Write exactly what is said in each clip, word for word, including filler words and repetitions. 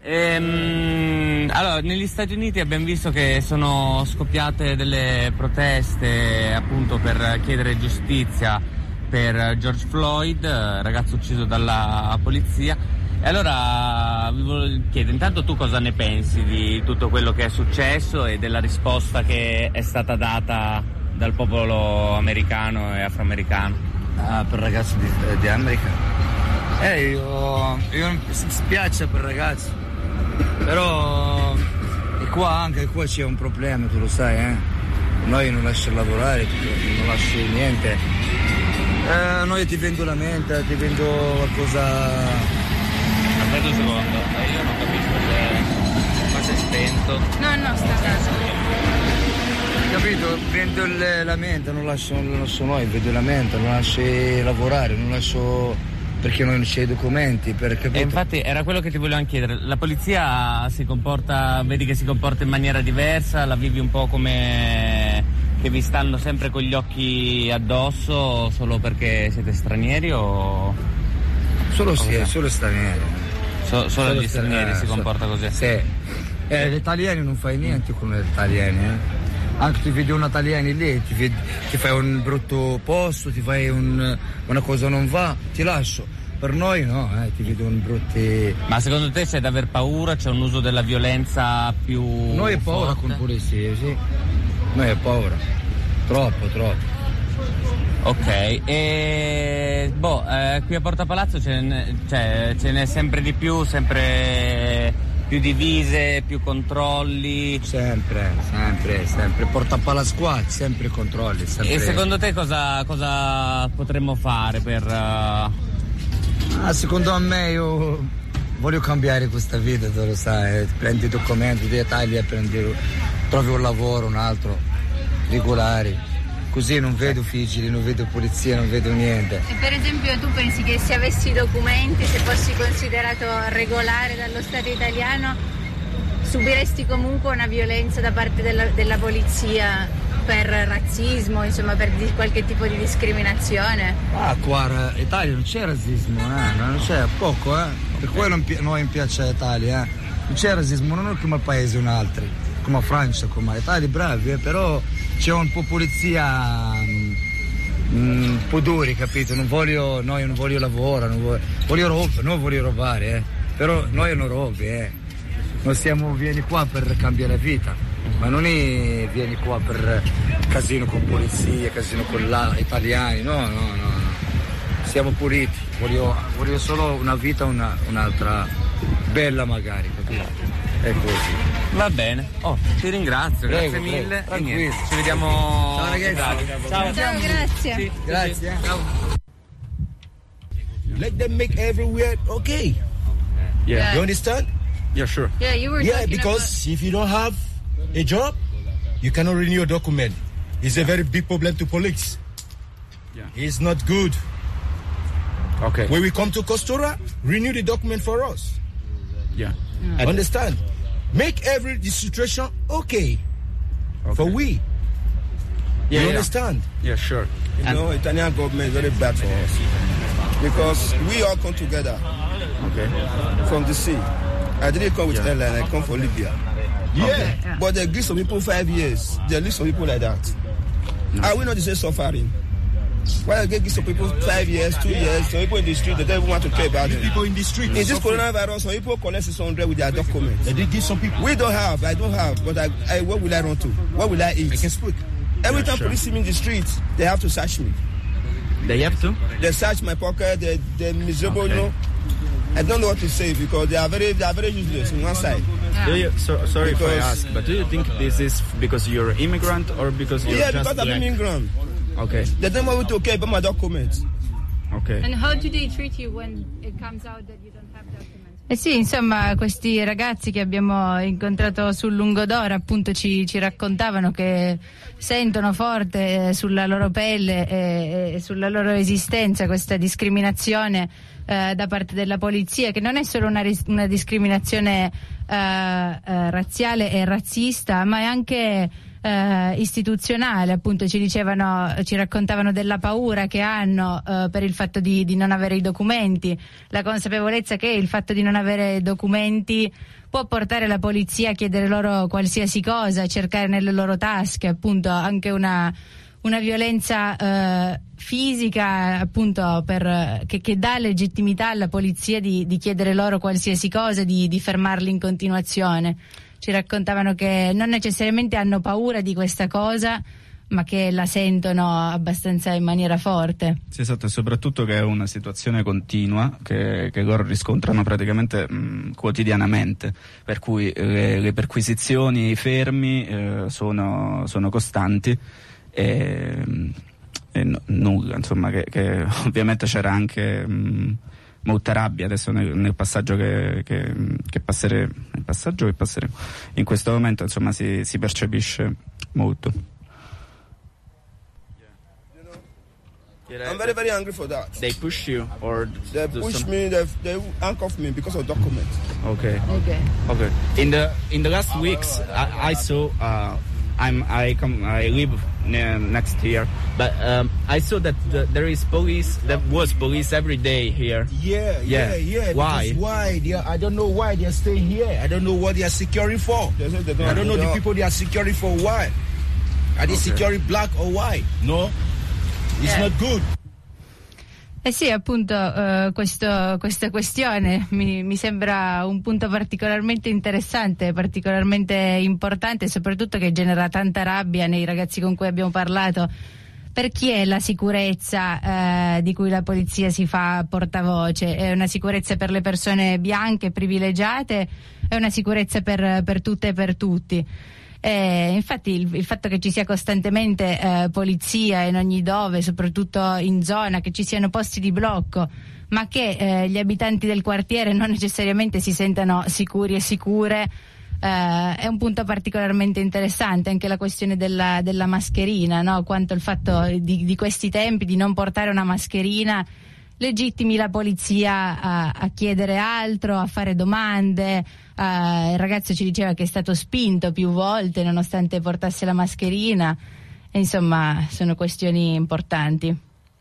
Ehm, allora, negli Stati Uniti abbiamo visto che sono scoppiate delle proteste appunto per chiedere giustizia per George Floyd, ragazzo ucciso dalla polizia. E allora vi volevo chiedere, intanto tu cosa ne pensi di tutto quello che è successo e della risposta che è stata data dal popolo americano e afroamericano? Ah, per ragazzi di, di America? Eh, io, io mi spiace per ragazzi, però e qua anche qua c'è un problema, tu lo sai, eh? Noi non lasci lavorare, non lasci niente. Eh, noi ti vendo la menta, ti vendo qualcosa. Aspetta un secondo, eh, io non capisco se ma si è spento. No, no, sta a casa. Capito? Vendo il, la menta, non lascio, non lascio noi, vendo la menta, non lascio lavorare, non lascio perché non c'è i documenti. Per, e infatti era quello che ti volevo chiedere, la polizia si comporta, vedi che si comporta in maniera diversa, la vivi un po' come che vi stanno sempre con gli occhi addosso solo perché siete stranieri o... Solo sì, okay. solo stranieri. So, solo, solo gli stranieri eh, si comporta so, così? Sì. Eh, gli italiani non fai niente con gli italiani, eh. Anche ti vedi un italiano lì, ti, vedi, ti fai un brutto posto, ti fai un, una cosa non va, ti lascio. Per noi no, eh, ti vedo un brutti... Ma secondo te c'è da aver paura? C'è un uso della violenza più Noi è paura forte? con polizia, sì. Noi è paura. Troppo, troppo. Ok, e boh, eh, qui a Porta Palazzo ce n'è, cioè, ce n'è sempre di più, sempre più divise, più controlli. Sempre, sempre, sempre. Porta Palazzo qua, sempre controlli. Sempre. E secondo te cosa, cosa potremmo fare per... Uh... Ah, secondo me io voglio cambiare questa vita, tu lo sai. Prendi i documenti d'Italia, prendi, trovi un lavoro, un altro, regolari. Così non vedo vigili, non vedo polizia, non vedo niente. E per esempio tu pensi che se avessi documenti, se fossi considerato regolare dallo Stato italiano, subiresti comunque una violenza da parte della, della polizia per razzismo, insomma per di, qualche tipo di discriminazione? Ah, qua in Italia non c'è razzismo, eh? Non c'è, poco, eh? Per quello a noi piace l'Italia, eh? Non c'è razzismo, non è come paesi un altri, come Francia, come l'Italia, bravi, eh? Però c'è un po' polizia un po' duri, capito? Non voglio, noi non voglio lavorare, non voglio, voglio rob- non voglio rubare, eh? Però noi non robi, eh? Noi siamo, vieni qua per cambiare la vita, ma non è, vieni qua per casino con polizia, casino con gli italiani, no, no, no, no. Siamo puliti, voglio, voglio solo una vita, una, un'altra bella magari, capito? È così. Va bene, oh, ti ringrazio, prego, grazie prego, mille. E niente, ci vediamo. Ciao ragazzi. Ciao, ciao, grazie. Sì, grazie. Sì, ciao. Let them make everywhere okay. Yeah. You understand? Yeah, sure. Yeah, you were Yeah, talking because about... if you don't have a job, you cannot renew your document. It's a very big problem to police. Yeah. It's not good. Okay. When we come to Costura, renew the document for us. Yeah. Mm. Understand? Make every the situation okay, okay. for we. Yeah, you yeah. understand? Yeah, sure. You And know, Italian government is very bad for us because we all come together. Okay. From the sea. I didn't come with yeah. airline. I come from Libya. Yeah. Okay. yeah. But they give some people five years. They leave some people like that. No. Are we not the same suffering? Why they give some people five years, two years? Some people in the street, they don't even want to care about them. People in the street. In this coronavirus, some people collect six hundred with their documents. They did give some people. We don't have. I don't have. But I, I, what will I run to? What will I eat? I can speak. Every yeah, time sure. police see me in the street, they have to search me. They have to? They search my pocket. They, they're miserable, okay. you know. I don't know what to say because they are very, they are very useless on one side. Do you, so, sorry because, if I ask, but do you think this is because you're immigrant or because you're yeah, just because I'm black? immigrant. Okay. They don't want me to care about my documents. Okay. And how do they treat you when it comes out that you don't have documents? Eh sì, insomma, questi ragazzi che abbiamo incontrato sul Lungodoro appunto ci, ci raccontavano che sentono forte sulla loro pelle e, e sulla loro esistenza questa discriminazione eh, da parte della polizia, che non è solo una, una discriminazione eh, eh, razziale e razzista, ma è anche eh, istituzionale, appunto ci dicevano, ci raccontavano della paura che hanno eh, per il fatto di, di non avere i documenti, la consapevolezza che il fatto di non avere documenti può portare la polizia a chiedere loro qualsiasi cosa, a cercare nelle loro tasche, appunto anche una, una violenza eh, fisica, appunto per, che, che dà legittimità alla polizia di, di chiedere loro qualsiasi cosa, di, di fermarli in continuazione. Ci raccontavano che non necessariamente hanno paura di questa cosa, ma che la sentono abbastanza in maniera forte. Sì, esatto, e soprattutto che è una situazione continua che, che loro riscontrano praticamente mh, quotidianamente, per cui le, le perquisizioni, i fermi eh, sono, sono costanti e, e no, nulla, insomma, che, che ovviamente c'era anche mh, molta rabbia adesso nel, nel passaggio che, che, che passeremo, nel passaggio che passeremo in questo momento, insomma, si, si percepisce molto. I'm very, very angry for that. They push you or they push some... me. They they handcuff me because of documents. Okay. Okay. Okay. In the in the last weeks, I, I saw. Uh, I'm I come I live near, next here, but um, I saw that the, there is police. There was police every day here. Yeah, yeah, yeah. yeah why? Why? They are, I don't know why they are staying here. I don't know what they are securing for. They they don't, I don't know they the don't. people they are securing for. Why? Are they Okay. securing black or white? No. It's Eh. not good. Eh sì, appunto eh, questo, questa questione mi, mi sembra un punto particolarmente interessante, particolarmente importante e soprattutto che genera tanta rabbia nei ragazzi con cui abbiamo parlato. Per chi è la sicurezza eh, di cui la polizia si fa portavoce? È una sicurezza per le persone bianche, privilegiate? È una sicurezza per, per tutte e per tutti? Eh, infatti il, il fatto che ci sia costantemente eh, polizia in ogni dove, soprattutto in zona, che ci siano posti di blocco, ma che eh, gli abitanti del quartiere non necessariamente si sentano sicuri e sicure, eh, è un punto particolarmente interessante. Anche la questione della, della mascherina, no? Quanto il fatto di, di questi tempi di non portare una mascherina legittimi la polizia a, a chiedere altro, a fare domande. Uh, il ragazzo ci diceva che è stato spinto più volte nonostante portasse la mascherina, e insomma sono questioni importanti.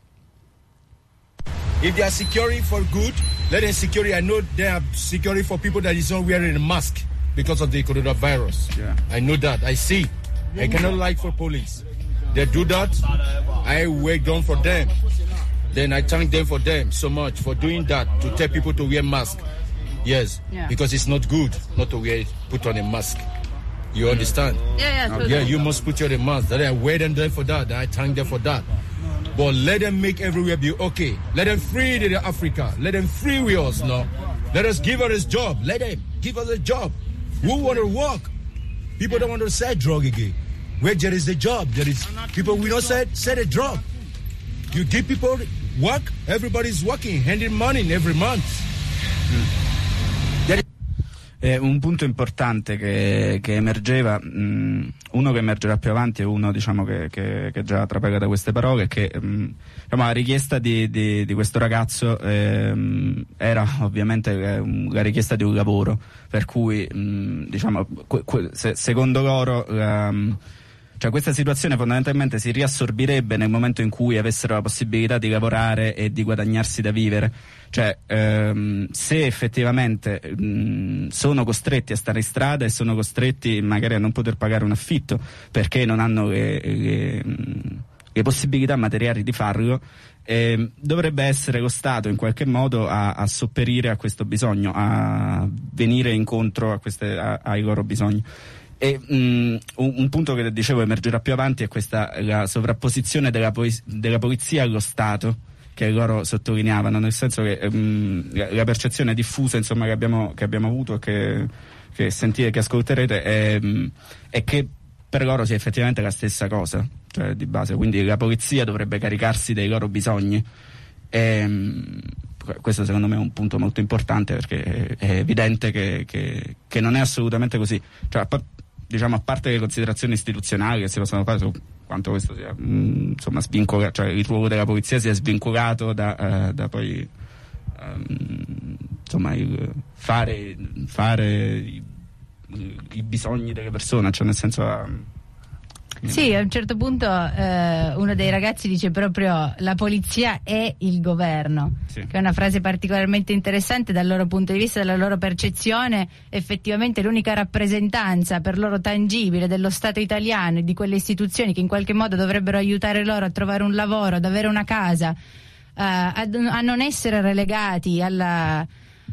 If they are securing for good, let them secure. I know they are securing for people that is not wearing a mask because of the coronavirus. Yeah. I know that. I see. I cannot lie for police. They do that. I work down for them. Then I thank them for them so much for doing that, to tell people to wear mask. Yes, Yeah. because it's not good not to wear put on a mask. You understand? Yeah, yeah, Yeah, you must put on a mask. That I wear them there for that. I thank them for that. But let them make everywhere be okay. Let them free the Africa. Let them free with us now. Let us give us a job. Let them give us a job. Who want to work? People don't want to sell drug again. Where there is a job, there is people we don't sell sell a drug. You give people work. Everybody's working, handing money every month. Mm. Eh, un punto importante che, che emergeva, mh, uno che emergerà più avanti e uno, diciamo, che, che, che già trapela da queste parole, è che mh, diciamo, la richiesta di, di, di questo ragazzo ehm, era ovviamente eh, la richiesta di un lavoro, per cui mh, diciamo, que, que, se, secondo loro um, cioè questa situazione fondamentalmente si riassorbirebbe nel momento in cui avessero la possibilità di lavorare e di guadagnarsi da vivere. Cioè ehm, se effettivamente mh, sono costretti a stare in strada e sono costretti magari a non poter pagare un affitto perché non hanno le, le, le possibilità materiali di farlo, eh, dovrebbe essere lo Stato in qualche modo a, a sopperire a questo bisogno, a venire incontro a queste, a, ai loro bisogni. E mh, un, un punto che dicevo emergerà più avanti è questa la sovrapposizione della, pois- della polizia allo Stato, che loro sottolineavano, nel senso che mh, la, la percezione diffusa, insomma, che abbiamo, che abbiamo avuto e che, che sentite, che ascolterete è, mh, è che per loro sia effettivamente la stessa cosa, cioè di base, quindi la polizia dovrebbe caricarsi dei loro bisogni. E, mh, questo secondo me è un punto molto importante, perché è, è evidente che, che, che non è assolutamente così, cioè, a, diciamo, a parte le considerazioni istituzionali che si possono fare su quanto questo sia mh, insomma svincolato, cioè il ruolo della polizia sia svincolato da, uh, da poi um, insomma il fare, fare i, i bisogni delle persone, cioè nel senso uh, Sì, a un certo punto eh, uno dei ragazzi dice proprio la polizia è il governo, sì. Che è una frase particolarmente interessante dal loro punto di vista, dalla loro percezione. Effettivamente l'unica rappresentanza per loro tangibile dello Stato italiano e di quelle istituzioni che in qualche modo dovrebbero aiutare loro a trovare un lavoro, ad avere una casa, eh, a, a non essere relegati alla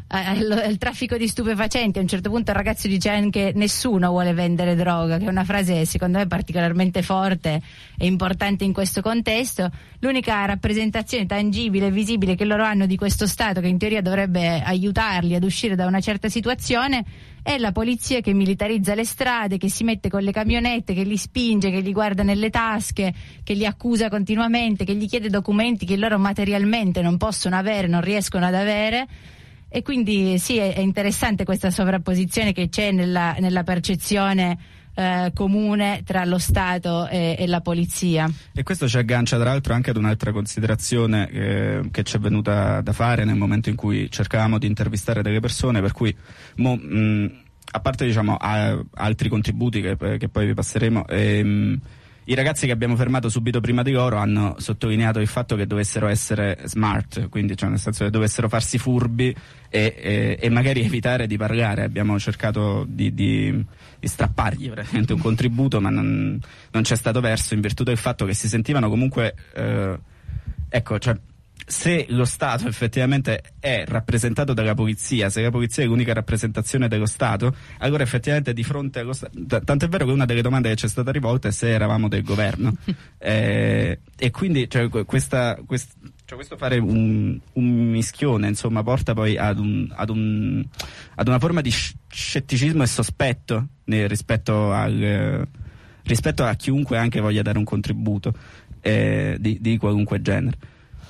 al traffico di stupefacenti. A un certo punto il ragazzo dice anche nessuno vuole vendere droga, che è una frase secondo me particolarmente forte e importante in questo contesto. L'unica rappresentazione tangibile e visibile che loro hanno di questo Stato, che in teoria dovrebbe aiutarli ad uscire da una certa situazione, è la polizia che militarizza le strade, che si mette con le camionette, che li spinge, che li guarda nelle tasche, che li accusa continuamente, che gli chiede documenti che loro materialmente non possono avere, non riescono ad avere. E quindi sì, è interessante questa sovrapposizione che c'è nella, nella percezione eh, comune tra lo Stato e, e la polizia. E questo ci aggancia tra l'altro anche ad un'altra considerazione eh, che ci è venuta da fare nel momento in cui cercavamo di intervistare delle persone, per cui mo, mh, a parte diciamo a, altri contributi che, che poi vi passeremo, ehm, i ragazzi che abbiamo fermato subito prima di loro hanno sottolineato il fatto che dovessero essere smart, quindi cioè nel senso che dovessero farsi furbi e, e, e magari evitare di parlare. Abbiamo cercato di, di, di strappargli praticamente un contributo, ma non, non c'è stato verso, in virtù del fatto che si sentivano comunque eh, ecco, cioè se lo Stato effettivamente è rappresentato dalla polizia, se la polizia è l'unica rappresentazione dello Stato, allora effettivamente di fronte allo Stato, t- tant'è vero che una delle domande che ci è stata rivolta è se eravamo del governo eh, e quindi cioè, questa, quest, cioè, questo fare un, un mischione insomma porta poi ad, un, ad, un, ad una forma di scetticismo e sospetto eh, rispetto, al, eh, rispetto a chiunque anche voglia dare un contributo eh, di, di qualunque genere.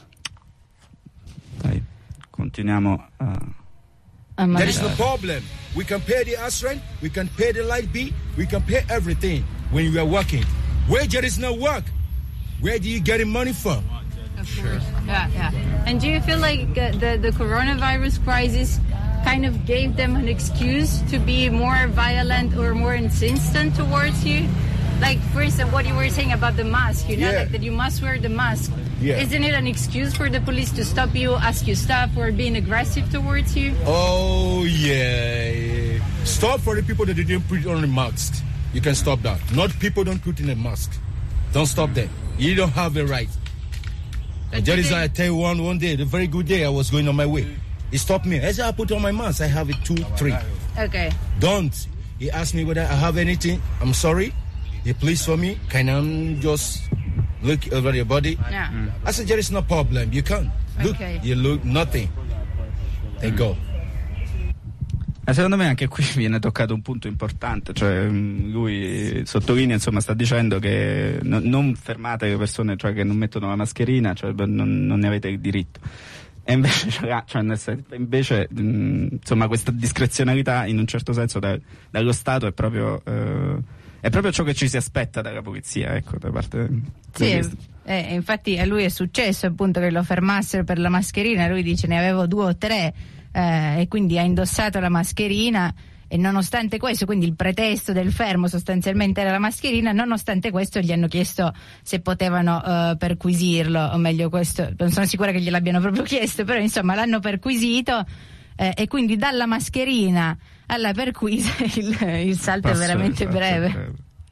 Dai, continuiamo a... There is no problem. We can pay the restaurant, we can pay the light bill, we can pay everything when you are working. Where there is no work, where do you get money from? Of course. Yeah, yeah. And do you feel like uh, the, the coronavirus crisis kind of gave them an excuse to be more violent or more insistent towards you? Like, for instance, what you were saying about the mask, you know, Yeah. like that you must wear the mask. Yeah. Isn't it an excuse for the police to stop you, ask you stuff, or being aggressive towards you? Oh yeah, yeah. Stop for the people that didn't put on the mask. You can stop that. Not people don't put in a mask. Don't stop them. You don't have the right. But That do is they- why I tell you one one day, the very good day I was going on my way. He stopped me. I said I put on my mask. I have it two, three. Okay. Don't. He asked me whether I have anything. I'm sorry. He pleads for me. Can I just look over your body? Yeah. I said there is no problem. You can look. Okay. You look nothing. They go. Ma secondo me anche qui viene toccato un punto importante, cioè mh, lui sottolinea, insomma, sta dicendo che no, non fermate le persone, cioè che non mettono la mascherina, cioè non, non ne avete il diritto. E invece, cioè, nel senso, invece mh, insomma, questa discrezionalità in un certo senso da, dallo Stato è proprio eh, è proprio ciò che ci si aspetta dalla polizia, ecco, da parte Sì, di eh, infatti a lui è successo appunto che lo fermassero per la mascherina, lui dice ne avevo due o tre eh, e quindi ha indossato la mascherina e nonostante questo, quindi il pretesto del fermo sostanzialmente era la mascherina, nonostante questo gli hanno chiesto se potevano uh, perquisirlo, o meglio questo, non sono sicura che gliel'abbiano proprio chiesto, però insomma l'hanno perquisito eh, e quindi dalla mascherina alla perquisa il, il salto Passo, è veramente esatto, breve. breve.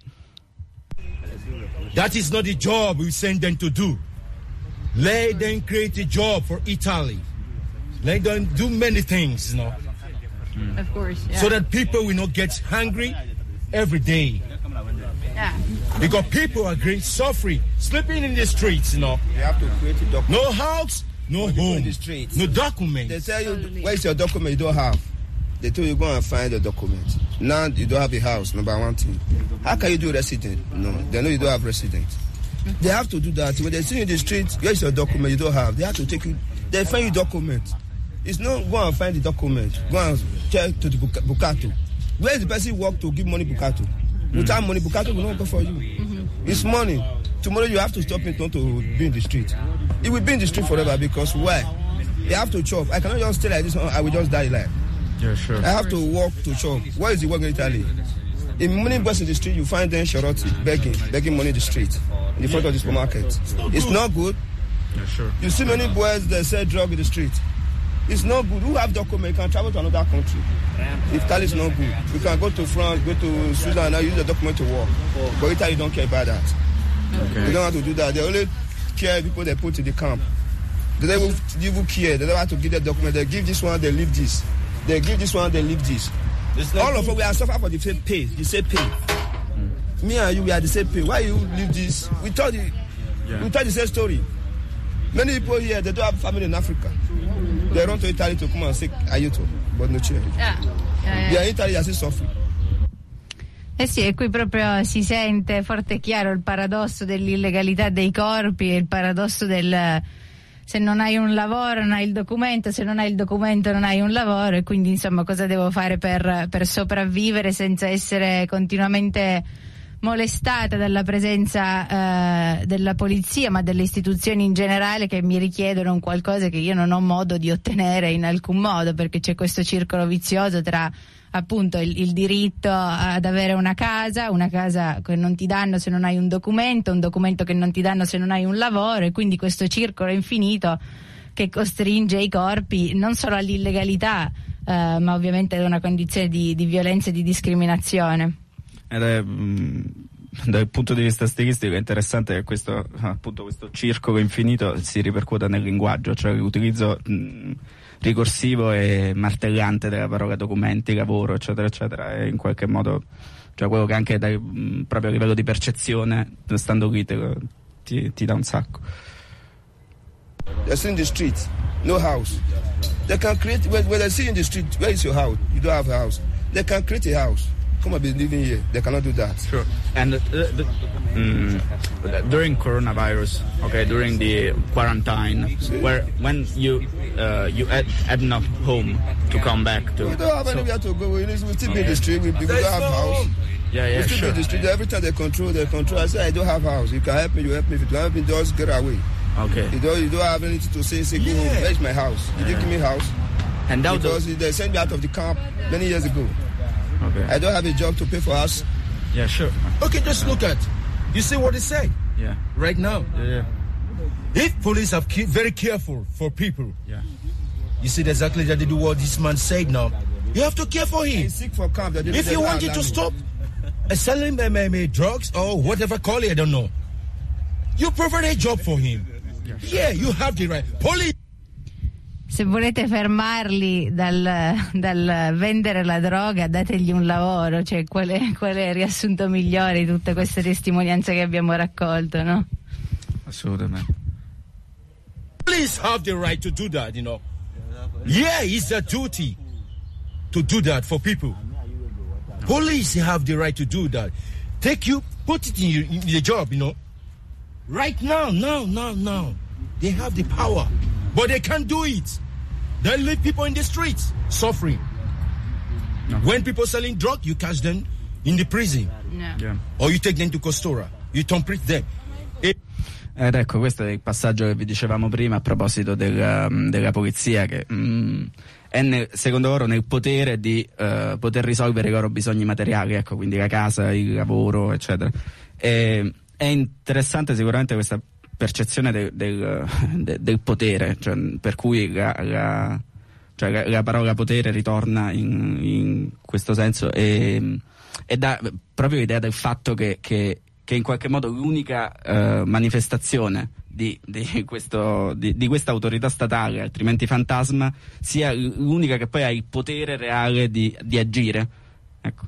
That is not the job we send them to do. Let them create a job for Italy. Let them do many things, you know, Of course, yeah. so that people will not get hungry every day. Yeah. Because people are great suffering, sleeping in the streets, you know. You have to create a document. No house, no People in home, the streets. no They documents. tell you, where's your document you don't have? They tell you, go and find the document. Now you don't have a house, number one thing. How can you do resident? No, they know you don't have resident. They have to do that. When they see you in the street, where's your document you don't have? They have to take you, they find you document. It's not go and find the document. Go and check to the Buc- Bucato. Where is the person work to give money Bucato? Without money, Bucato will not go for you. Mm-hmm. It's money. Tomorrow you have to stop it not to be in the street. It will be in the street forever because why? They have to chop. I cannot just stay like this. I will just die like. Yeah, sure. I have to walk to chop. Where is the work in Italy? In many boys in the street, you find them charity, begging, begging money in the street, in the front of the supermarket. It's not good. Yeah, sure. You see many boys that sell drugs in the street. It's not good. Who have document can travel to another country. If Italy is not good, we can go to France, go to Switzerland, and use the document to work. But Italy don't care about that. Okay. They don't have to do that. They only care people they put in the camp. They don't even, even care. They don't have to give the document. They give this one, they leave this. They give this one, they leave this. All of us, we are suffering for the same pay. The same pay. Mm. Me and you, we are the same pay. Why you leave this? We told the, yeah. we told the same story. Many people here, they don't have family in Africa. They run to Italy to come and seek aiuto, but no change. Yeah. Yeah, yeah. They are in Italy, they are still suffering. Eh sì, e qui proprio si sente forte e chiaro il paradosso dell'illegalità dei corpi e il paradosso del se non hai un lavoro non hai il documento, se non hai il documento non hai un lavoro, e quindi insomma cosa devo fare per, per sopravvivere senza essere continuamente molestata dalla presenza eh, della polizia, ma delle istituzioni in generale, che mi richiedono un qualcosa che io non ho modo di ottenere in alcun modo, perché c'è questo circolo vizioso tra appunto il, il diritto ad avere una casa, una casa che non ti danno se non hai un documento, un documento che non ti danno se non hai un lavoro, e quindi questo circolo infinito che costringe i corpi non solo all'illegalità eh, ma ovviamente ad una condizione di, di violenza e di discriminazione. Ed è mh, dal punto di vista stilistico è interessante che questo appunto questo circolo infinito si ripercuota nel linguaggio, cioè l'utilizzo mh, ricorsivo e martellante della parola documenti, lavoro, eccetera eccetera, e in qualche modo, cioè quello che anche dai, mh, proprio a livello di percezione, stando lì te, ti, ti dà un sacco. They're still in the street, no house. They can create, when, when they see in the street, where is your house? You don't have a house. They can create a house. Come and be living here. They cannot do that. Sure. And uh, the, mm, during coronavirus, okay, during the quarantine, where when you uh, you had, had no home to come back to. We don't have so, anywhere to go. We, we still be in the street. We, we don't have house. Yeah, yeah, we still sure. be in the street. Every time they control, they control. I say, I don't have house. You can help me. You help me. If you don't help me, just get away. Okay. You don't. You don't have anything to say. Say, go home. Yeah. Where's my house? Did yeah. you give me a house? And that because the... they sent me out of the camp many years ago. Okay. I don't have a job to pay for us. Yeah, sure. Okay, just look at. You see what they say? Yeah. Right now. Yeah. yeah. If police are ke- very careful for people, yeah. You see exactly that they do what this man said now. You have to care for him. He's sick for camp. They if you want it to stop uh, selling them uh, drugs or whatever call it, I don't know. You provide a job for him. Yeah, sure. Yeah, you have the right. Police. Se volete fermarli dal, dal vendere la droga, dategli un lavoro, cioè qual è, qual è il riassunto migliore di tutte queste testimonianze che abbiamo raccolto, no? Assolutamente. Police have the right to do that, you know. Yeah, it's their duty to do that for people. Police have the right to do that. Take you, put it in, your, in the job, you know. Right now, now, now, now. They have the power, but they can't do it. They leave people in the streets suffering. No. When people selling drugs, you catch them in the prison. No. Yeah. Or you take them to Costora. You complete them. It- Ed ecco, questo è il passaggio che vi dicevamo prima a proposito della, della polizia, che mh, è nel, secondo loro nel potere di uh, poter risolvere i loro bisogni materiali, ecco, quindi la casa, il lavoro, eccetera. E, è interessante sicuramente questa percezione del, del, del, del potere, cioè, per cui la, la, cioè la, la parola potere ritorna in, in questo senso, e, e dà proprio l'idea del fatto che, che, che in qualche modo l'unica uh, manifestazione di, di, questo, di, di questa autorità statale, altrimenti fantasma, sia l'unica che poi ha il potere reale di, di agire. Ecco.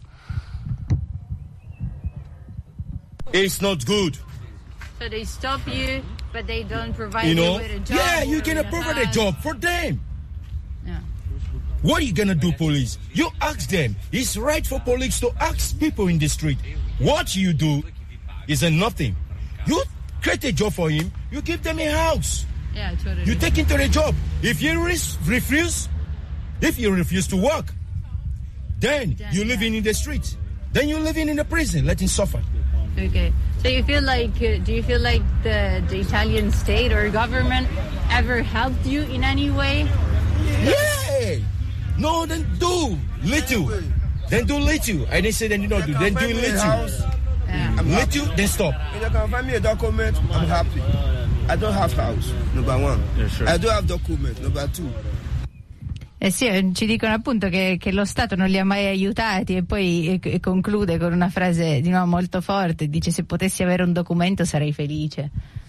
It's not good. So they stop you, but they don't provide you know? you with a job. Yeah, you're gonna provide a job for them. Yeah. What are you gonna do, police? You ask them. It's right for police to ask people in the street. What you do is a nothing. You create a job for him. You give them a house. Yeah, totally. You take him to the job. If you res- refuse, if you refuse to work, then Yeah, you're yeah. living in the street. Then you're living in the prison, letting suffer. Okay. So you feel like, uh, do you feel like the, the Italian state or government ever helped you in any way? Yeah. No, then do little. then do little. And they say then you don't do, then do little. Yeah. Little, then stop. If you can find me a document, I'm happy. I don't have house, number one. Yeah, sure. I don't have document, number two. Eh sì, ci dicono appunto che, che lo Stato non li ha mai aiutati, e poi e, e conclude con una frase di nuovo molto forte, dice: se potessi avere un documento sarei felice.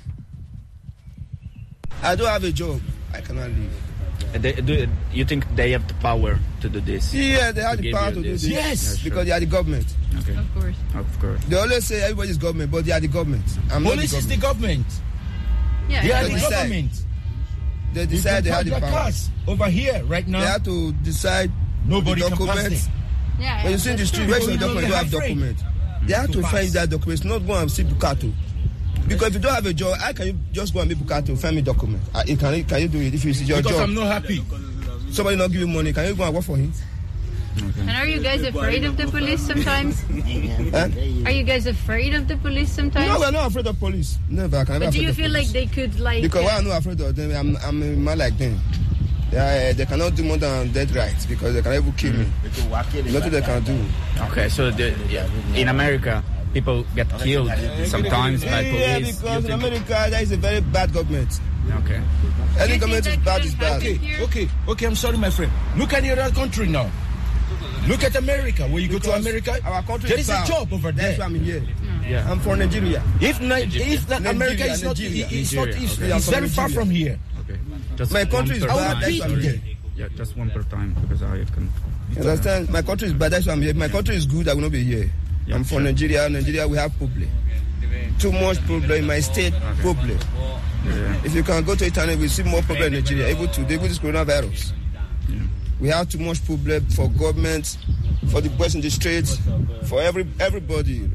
I don't have a job, I cannot live. They, do you think they have the power to do this? Yeah, they have the power to do this. Yes, yeah, sure. because they are the government. Okay. Of course. Of course. They always say everybody's government, but they are the government. I'm Police not the government. is the government. Yeah, They are anyway. the government. They decide they have the power. Cars over here right now. They have to decide Nobody the can pass documents. it. Yeah, When you see in the street, where's your document? You have document. They have to find that document. Not go and see Bukato. Because if you don't have a job, how can you just go and be Bukato, find me document? Uh, can, you, can you do it if you see your Because job? I'm not happy. Somebody not give you money, can you go and work for him? Okay. And are you guys afraid of the police sometimes? Huh? Are you guys afraid of the police sometimes? No, we're not afraid of police. Never. I can never But do afraid you of feel police. like they could like? Because uh, why I'm not afraid of them, I'm, I'm a man like them. They, are, they cannot do more than dead rights because they can even kill me. Nothing they can do. Okay, so the, yeah, in America, people get killed sometimes by Yeah, police. because You in think- America, there is a very bad government. Okay. Any think government is that bad could is bad. happen? Okay, okay, okay, I'm sorry, my friend. Look at the other country now. Look at America. When you go to Because America, our country there is is a proud. job over That's there. why I'm here. Yeah. I'm from Nigeria. If not, if not Nigeria, America is not, Nigeria, it's not, Nigeria, it's, okay. it's very far Nigeria. from here. Okay. Just My one country is per I will bad. time. That's repeat why I'm here. Yeah, just one per time because I can. You understand? My country is bad. That's why I'm here. My country is good. I will not be here. Yeah, I'm from sure. Nigeria. Nigeria, we have problem. Too much problem in my state. Problem. Yeah. If you can go to internet, we see more problem in Nigeria. Even today with this coronavirus, Yeah. we have too much problem for government, for the boys in the streets, for every everybody.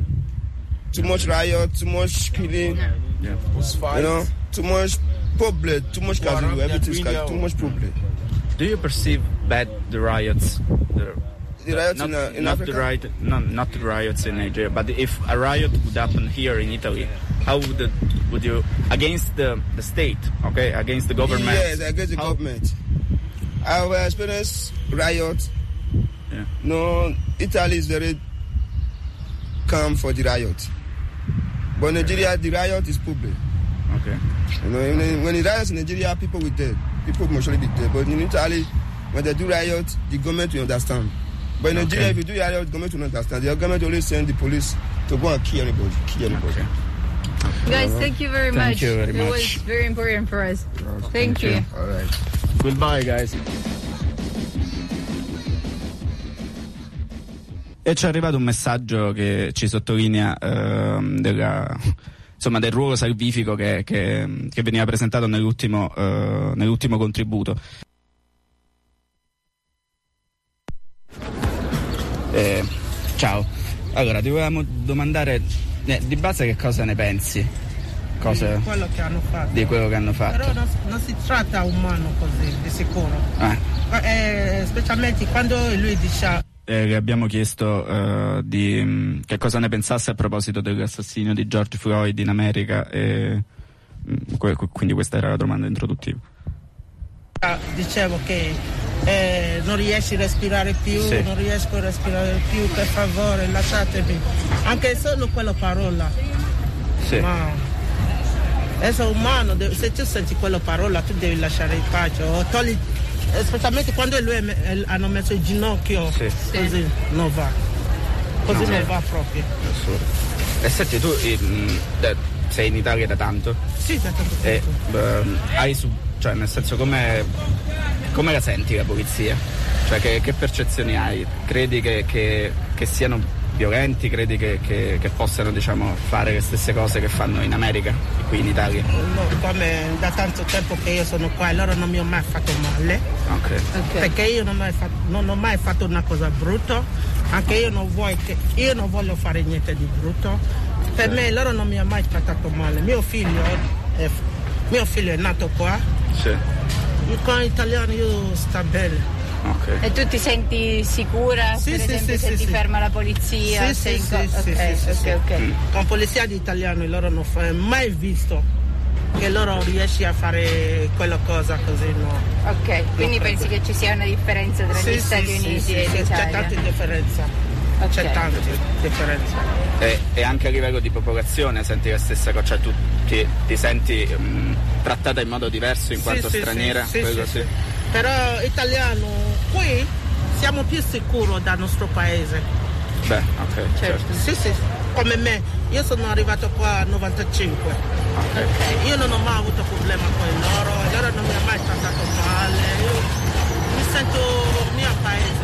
Too much riot, too much killing. Yeah. You know, too much problem, too much casualty. Everything's ca- too much problem. Do you perceive bad the riots? The, The riots not in, uh, in not Africa. the riot, not not the riots in Nigeria, but if a riot would happen here in Italy, how would it, would you against the the state? Okay, against the government. Yes, against the How- government. I have experienced riot. Yeah. No, Italy is very calm for the riot. But Nigeria, the riot is public. Okay. You know, when, when the riots in Nigeria, people will dead. People will actually be dead. But in Italy, when they do riot, the government will understand. But in Okay. Nigeria, if you do riot, the government will not understand. The government always send the police to go and kill anybody. Kill anybody. Okay. Guys, thank you very Thank much. you very it much. was very important for us. Thank, you. All right. Goodbye, guys. E ci è arrivato un messaggio che ci sottolinea ehm, della, insomma, del ruolo salvifico che, che, che veniva presentato nell'ultimo, eh, nell'ultimo contributo. Eh, ciao. Allora, ti volevamo domandare eh, di base che cosa ne pensi? Cosa Di quello che hanno fatto. di quello che hanno fatto? Però non, non si tratta umano così, di sicuro. Ah. Eh, specialmente quando lui dice Eh, le abbiamo chiesto eh, di mh, che cosa ne pensasse a proposito dell'assassinio di George Floyd in America e mh, que- quindi questa era la domanda introduttiva. dicevo che eh, non riesci a respirare più, Sì. non riesco a respirare più, per favore lasciatemi. Anche solo quella parola. Sì. Ma essere umano, de- se tu senti quella parola tu devi lasciare in pace. O togli, eh, specialmente quando lui è me- eh, hanno messo il ginocchio, Sì. così non va. Così No. non va proprio. Assurdo. E senti, tu eh, mh, eh, sei in Italia da tanto Sì, da tanto e tempo. ehm, hai su, cioè nel senso come come la senti la polizia? Cioè che, che percezioni hai? Credi che, che, che siano violenti? Credi che, che, che possano, diciamo, fare le stesse cose che fanno in America e qui in Italia? No, come da tanto tempo che io sono qua e loro non mi hanno mai fatto male, Ok. perché io non ho mai fatto, non ho mai fatto una cosa brutta, anche io non, vuoi che, io non voglio fare niente di brutto. Per me loro non mi hanno mai trattato male. Mio figlio è, mio figlio è nato qua, Sì. con l'italiano io sto bene. Ok. E tu ti senti sicura, Sì, per sì, esempio, sì, se sì, ti sì. ferma la polizia? Sì, sei sì, in co- sì, ok, sì, sì, ok, sì. ok. Con polizia di italiano loro non fanno mai visto che loro riesci a fare quella cosa così, no. Ok, quindi no, pensi che ci sia una differenza tra sì, gli Stati sì, Uniti sì, e sì, l'Italia? c'è tanta differenza, okay. C'è tanta differenza. E, e anche a livello di popolazione senti la stessa cosa, cioè tu ti, ti senti um, trattata in modo diverso in sì, quanto sì, straniera? Sì, quello sì, sì. sì. Però italiano, qui siamo più sicuri dal nostro paese. Beh, ok, certo. certo. Sì, sì, come me, io sono arrivato qua nel novantacinque. Okay. Okay. Io non ho mai avuto problema con loro, loro non mi hanno mai trattato male, io mi sento mio paese.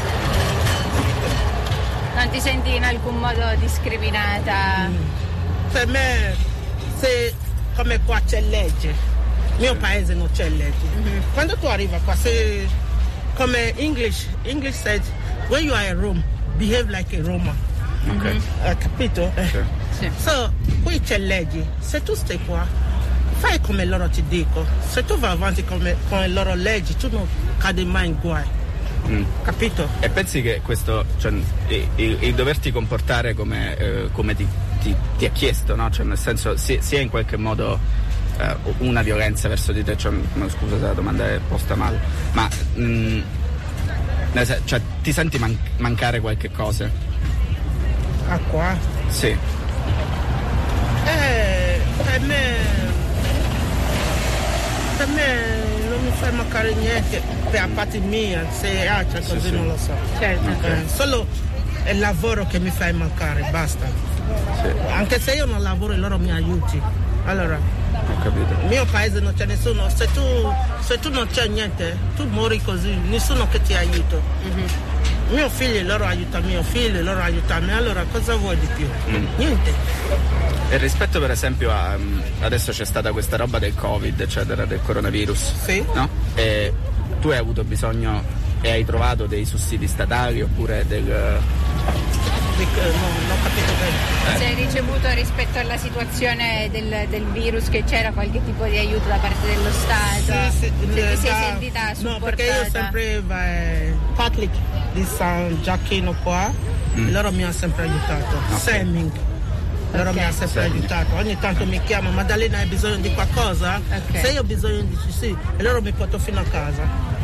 Non ti senti in alcun modo discriminata? Mm. Per me, se come qua c'è legge, mio paese non c'è legge. Mm-hmm. Quando tu arrivi qua, se come English, English says, when you are in Rome, behave like a Roma. Ok. Uh, capito? Sì. Sì. So, qui c'è legge. Se tu stai qua, fai come loro ti dico. Se tu vai avanti come, con le loro leggi, tu non cadi mai in guai. Mm. Capito? E pensi che questo, cioè, il, il, il doverti comportare come, eh, come ti, ti, ti è chiesto, no? Cioè, nel senso, sia, sia in qualche modo eh, una violenza verso di te, cioè, no, scusa se la domanda è posta male, ma mh, cioè, ti senti man- mancare qualche cosa? Ah, qua? Sì. Eh, per me, per me non mi fa mancare niente, per parte mia, se altra così sì, non sì. lo so. Certo. Okay. Eh, solo il lavoro che mi fa mancare, basta. Sì. Anche se io non lavoro, loro mi aiuti. Allora, ho capito. Nel mio paese non c'è nessuno, se tu, se tu non c'è niente, tu muori così, nessuno che ti aiuta. Mm-hmm. Mio figlio, loro aiutano mio figlio, loro aiutano me, allora cosa vuoi di più? Mm. Niente. E rispetto per esempio a adesso c'è stata questa roba del Covid, eccetera, del coronavirus, sì. No? E tu hai avuto bisogno e hai trovato dei sussidi statali oppure del... Non ho capito bene. Eh. Se hai ricevuto rispetto alla situazione del, del virus che c'era qualche tipo di aiuto da parte dello Stato? Sì, sì, se ti da, sei sentita supportata? No, perché io sempre eh, Catholic di San Giacchino qua, mm. loro mi hanno sempre aiutato. Okay. Semming. Loro okay. mi hanno sempre Semming. aiutato. Ogni tanto mi chiamano, Maddalena hai bisogno di qualcosa? Okay. Se io ho bisogno di sì, e loro mi portano fino a casa.